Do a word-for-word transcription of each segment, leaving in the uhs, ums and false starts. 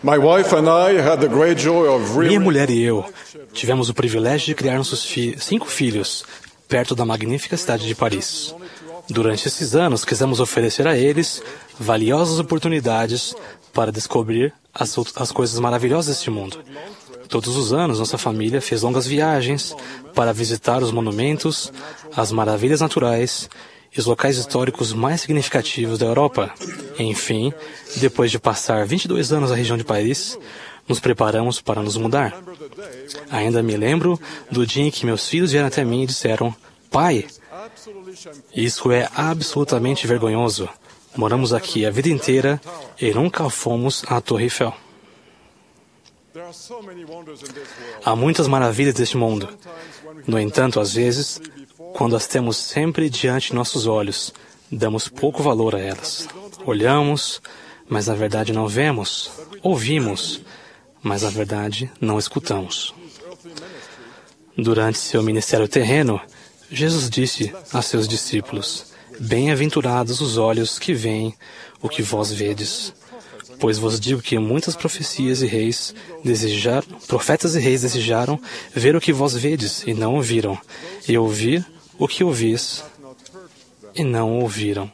My wife and I had the great joy of Minha mulher e eu tivemos o privilégio de criar nossos fi- cinco filhos perto da magnífica cidade de Paris. Durante esses anos, quisemos oferecer a eles valiosas oportunidades para descobrir as, out- as coisas maravilhosas deste mundo. Todos os anos, nossa família fez longas viagens para visitar os monumentos, as maravilhas naturais e os locais históricos mais significativos da Europa. Enfim, depois de passar vinte e dois anos na região de Paris, nos preparamos para nos mudar. Ainda me lembro do dia em que meus filhos vieram até mim e disseram: "Pai, isso é absolutamente vergonhoso. Moramos aqui a vida inteira e nunca fomos à Torre Eiffel." Há muitas maravilhas deste mundo. No entanto, às vezes, quando as temos sempre diante de nossos olhos, damos pouco valor a elas. Olhamos, mas na verdade não vemos. Ouvimos, mas na verdade não escutamos. Durante seu ministério terreno, Jesus disse a seus discípulos: "Bem-aventurados os olhos que veem o que vós vedes. Pois vos digo que muitas profecias e reis desejaram, profetas e reis desejaram ver o que vós vedes e não ouviram, e ouvir o que ouvis e não ouviram."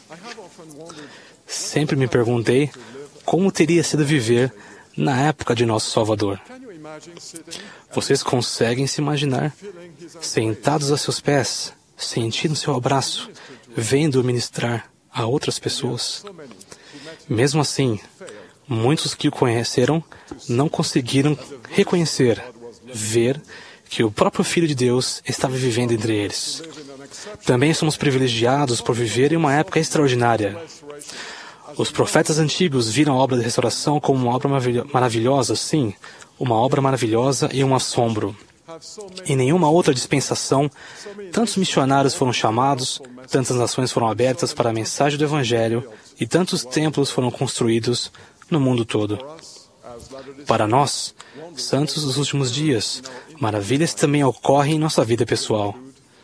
Sempre me perguntei como teria sido viver na época de nosso Salvador. Vocês conseguem se imaginar sentados a seus pés, sentindo seu abraço, vendo-o ministrar a outras pessoas? Mesmo assim, muitos que o conheceram não conseguiram reconhecer, ver que o próprio Filho de Deus estava vivendo entre eles. Também somos privilegiados por viver em uma época extraordinária. Os profetas antigos viram a obra da restauração como uma obra maravilhosa, sim, uma obra maravilhosa e um assombro. Em nenhuma outra dispensação, tantos missionários foram chamados, tantas nações foram abertas para a mensagem do Evangelho e tantos templos foram construídos no mundo todo. Para nós, santos dos últimos dias, maravilhas também ocorrem em nossa vida pessoal.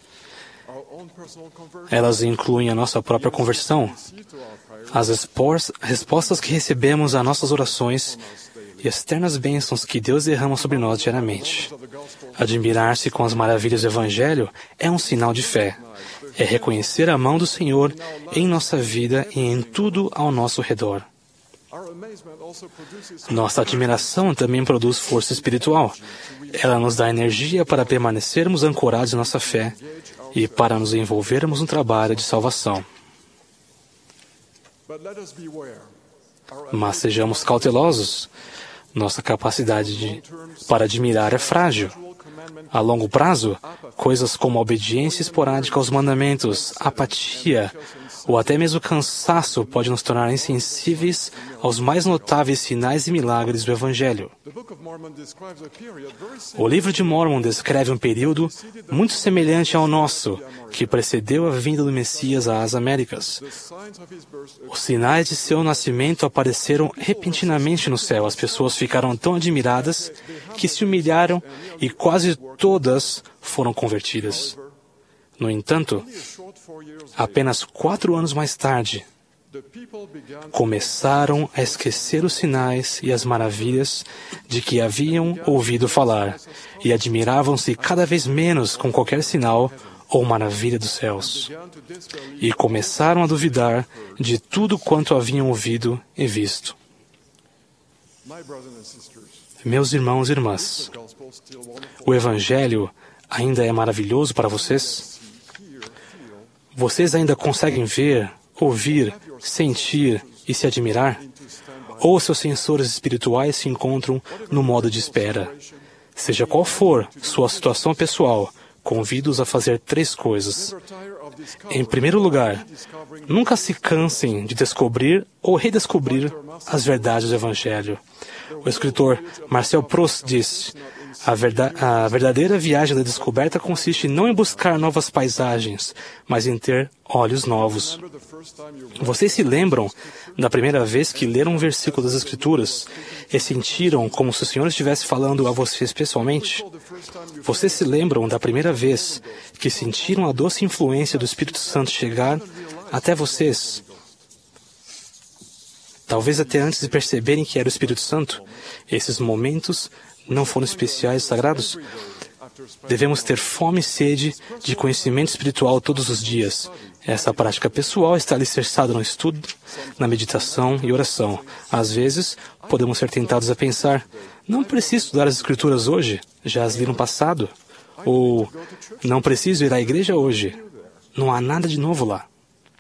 Elas incluem a nossa própria conversão, as espor- respostas que recebemos a nossas orações e as ternas bênçãos que Deus derrama sobre nós diariamente. Admirar-se com as maravilhas do Evangelho é um sinal de fé. É reconhecer a mão do Senhor em nossa vida e em tudo ao nosso redor. Nossa admiração também produz força espiritual. Ela nos dá energia para permanecermos ancorados em nossa fé e para nos envolvermos no trabalho de salvação. Mas sejamos cautelosos. Nossa capacidade de, para admirar é frágil. A longo prazo, coisas como a obediência esporádica aos mandamentos, apatia ou até mesmo cansaço pode nos tornar insensíveis aos mais notáveis sinais e milagres do Evangelho. O livro de Mórmon descreve um período muito semelhante ao nosso, que precedeu a vinda do Messias às Américas. Os sinais de seu nascimento apareceram repentinamente no céu. As pessoas ficaram tão admiradas que se humilharam e quase todas foram convertidas. No entanto, apenas quatro anos mais tarde, começaram a esquecer os sinais e as maravilhas de que haviam ouvido falar e admiravam-se cada vez menos com qualquer sinal ou maravilha dos céus. E começaram a duvidar de tudo quanto haviam ouvido e visto. Meus irmãos e irmãs, o Evangelho ainda é maravilhoso para vocês? Vocês ainda conseguem ver, ouvir, sentir e se admirar? Ou seus sensores espirituais se encontram no modo de espera? Seja qual for sua situação pessoal, convido-os a fazer três coisas. Em primeiro lugar, nunca se cansem de descobrir ou redescobrir as verdades do Evangelho. O escritor Marcel Proust disse: A, verda- a verdadeira viagem da descoberta consiste não em buscar novas paisagens, mas em ter olhos novos. Vocês se lembram da primeira vez que leram um versículo das Escrituras e sentiram como se o Senhor estivesse falando a vocês pessoalmente? Vocês se lembram da primeira vez que sentiram a doce influência do Espírito Santo chegar até vocês? talvez até antes de perceberem que era o Espírito Santo. Esses momentos não foram especiais e sagrados? Devemos ter fome e sede de conhecimento espiritual todos os dias. Essa prática pessoal está alicerçada no estudo, na meditação e oração. Às vezes, podemos ser tentados a pensar, não preciso estudar as Escrituras hoje, já as li no passado. Ou, não preciso ir à igreja hoje, não há nada de novo lá.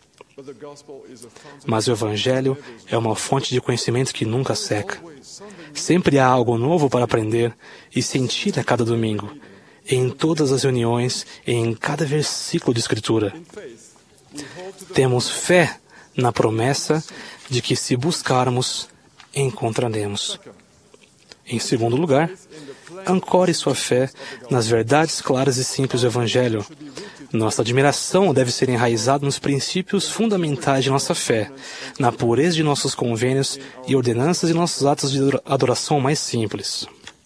Mas o Evangelho é uma fonte de conhecimento que nunca seca. Sempre há algo novo para aprender e sentir a cada domingo, em todas as reuniões e em cada versículo de Escritura. Temos fé na promessa de que, se buscarmos, encontraremos. Em segundo lugar, ancore sua fé nas verdades claras e simples do Evangelho. Nossa admiração deve ser enraizada nos princípios fundamentais de nossa fé, na pureza de nossos convênios e ordenanças de nossos atos de adoração mais simples.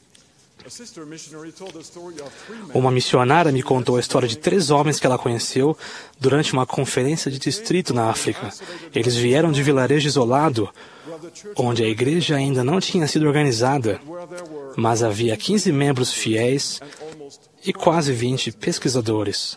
Uma missionária me contou a história de três homens que ela conheceu durante uma conferência de distrito na África. Eles vieram de um vilarejo isolado, onde a igreja ainda não tinha sido organizada, mas havia quinze membros fiéis e quase vinte pesquisadores.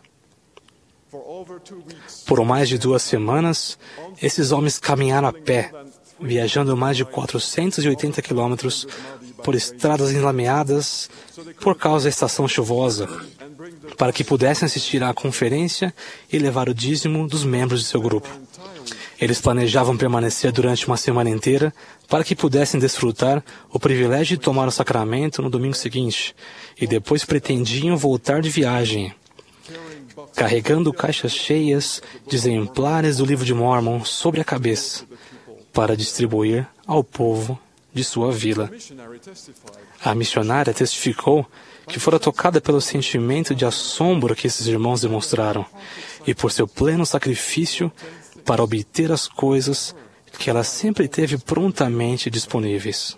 Por mais de duas semanas, esses homens caminharam a pé, viajando mais de quatrocentos e oitenta quilômetros por estradas enlameadas por causa da estação chuvosa, para que pudessem assistir à conferência e levar o dízimo dos membros de seu grupo. Eles planejavam permanecer durante uma semana inteira para que pudessem desfrutar o privilégio de tomar o sacramento no domingo seguinte, e depois pretendiam voltar de viagem, carregando caixas cheias de exemplares do livro de Mórmon sobre a cabeça, para distribuir ao povo de sua vila. A missionária testificou que fora tocada pelo sentimento de assombro que esses irmãos demonstraram e por seu pleno sacrifício para obter as coisas que ela sempre teve prontamente disponíveis.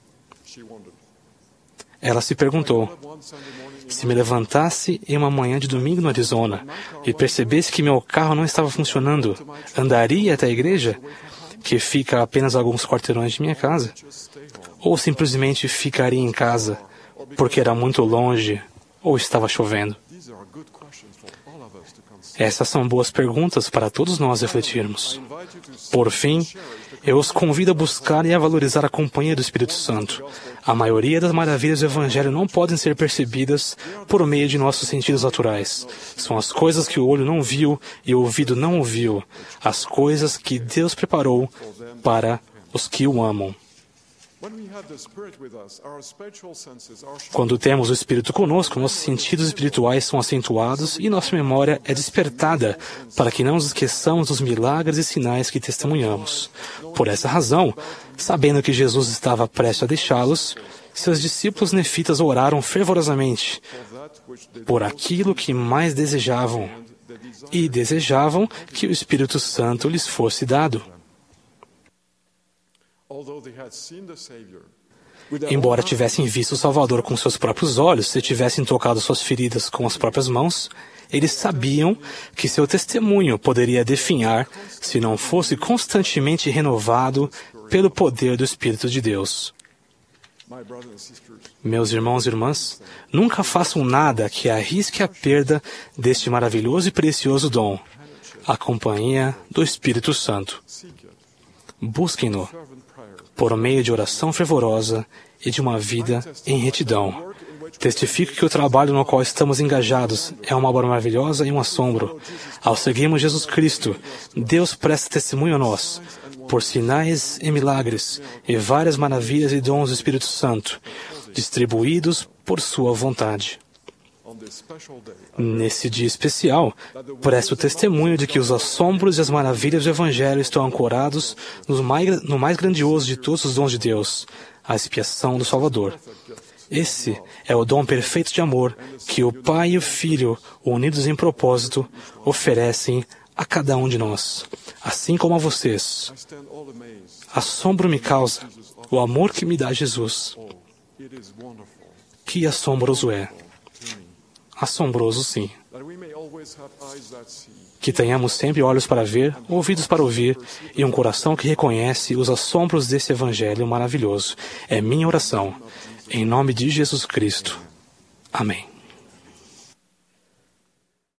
Ela se perguntou, se me levantasse em uma manhã de domingo no Arizona e percebesse que meu carro não estava funcionando, andaria até a igreja, que fica a apenas alguns quarteirões de minha casa? Ou simplesmente ficaria em casa, porque era muito longe ou estava chovendo? Essas são boas perguntas para todos nós refletirmos. Por fim, eu os convido a buscar e a valorizar a companhia do Espírito Santo. A maioria das maravilhas do Evangelho não podem ser percebidas por meio de nossos sentidos naturais. São as coisas que o olho não viu e o ouvido não ouviu, as coisas que Deus preparou para os que o amam. Quando temos o Espírito conosco, nossos sentidos espirituais são acentuados e nossa memória é despertada para que não nos esqueçamos dos milagres e sinais que testemunhamos. Por essa razão, sabendo que Jesus estava prestes a deixá-los, seus discípulos nefitas oraram fervorosamente por aquilo que mais desejavam e desejavam que o Espírito Santo lhes fosse dado. Embora tivessem visto o Salvador com seus próprios olhos, se tivessem tocado suas feridas com as próprias mãos, eles sabiam que seu testemunho poderia definhar se não fosse constantemente renovado pelo poder do Espírito de Deus. Meus irmãos e irmãs, nunca façam nada que arrisque a perda deste maravilhoso e precioso dom, a companhia do Espírito Santo. Busquem-no por meio de oração fervorosa e de uma vida em retidão. Testifico que o trabalho no qual estamos engajados é uma obra maravilhosa e um assombro. Ao seguirmos Jesus Cristo, Deus presta testemunho a nós, por sinais e milagres, e várias maravilhas e dons do Espírito Santo, distribuídos por sua vontade. Nesse dia especial, presto testemunho de que os assombros e as maravilhas do Evangelho estão ancorados no mais, no mais grandioso de todos os dons de Deus, a expiação do Salvador. Esse é o dom perfeito de amor que o Pai e o Filho, unidos em propósito, oferecem a cada um de nós, assim como a vocês. Assombro me causa o amor que me dá Jesus. Que assombroso é! Assombroso, sim. Que tenhamos sempre olhos para ver, ouvidos para ouvir e um coração que reconhece os assombros desse Evangelho maravilhoso. É minha oração. Em nome de Jesus Cristo. Amém.